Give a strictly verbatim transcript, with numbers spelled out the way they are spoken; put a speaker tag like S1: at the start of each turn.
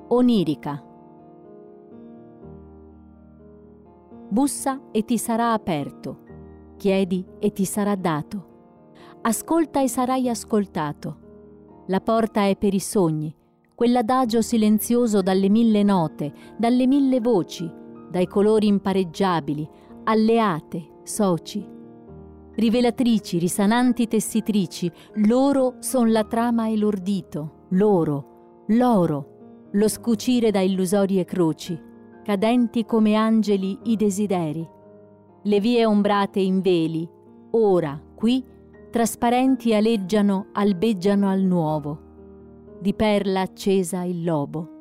S1: Onirica. Bussa e ti sarà aperto, chiedi e ti sarà dato, ascolta e sarai ascoltato. La porta è per i sogni, quell'adagio silenzioso dalle mille note, dalle mille voci, dai colori impareggiabili, alleate, soci. Rivelatrici, risananti tessitrici, loro son la trama e l'ordito, loro, l'oro, lo scucire da illusorie croci, cadenti come angeli i desideri. Le vie ombrate in veli, ora, qui, trasparenti aleggiano, albeggiano al nuovo. Di perla accesa il lobo.